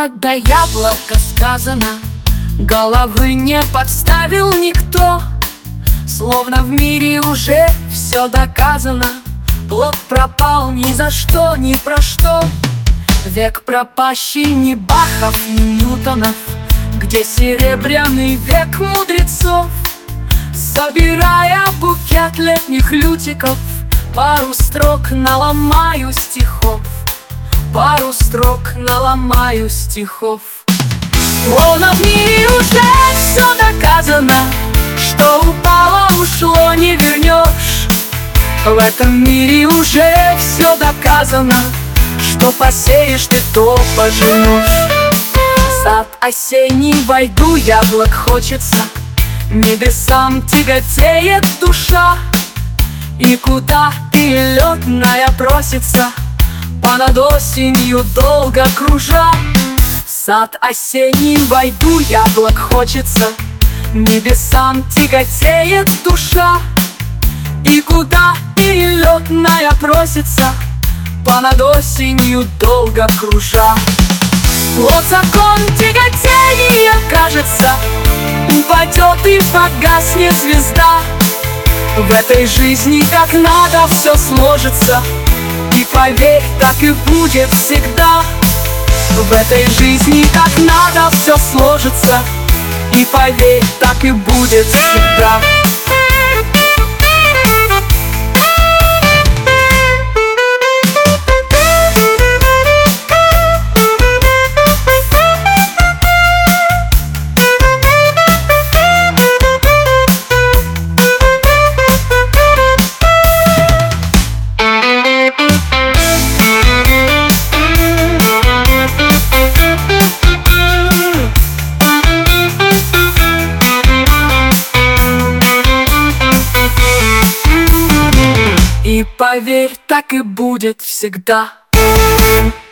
до яблока сказано, головы не подставил никто. Словно в мире уже все доказано, плод пропал ни за что, ни про что. Век пропащий ни Бахов, ни Ньютонов, где серебряный век мудрецов. Собирая букет летних лютиков, пару строк наломаю стихов, пару строк наломаю стихов. Словно в мире уже все доказано, что упало, ушло, не вернешь. В этом мире уже все доказано, что посеешь ты, то пожнешь. В сад осенний войду, яблок хочется, небесам тяготеет душа. И куда перелетная просится, понад осенью долго кружа. В сад осенний войду, яблок хочется, небесам тяготеет душа. И куда перелетная просится, понад осенью долго кружа. Вот закон тяготения, кажется, упадет и погаснет звезда. В этой жизни как надо все сложится, и поверь, так и будет всегда. В этой жизни как надо все сложится, и поверь, так и будет всегда. И поверь, так и будет всегда.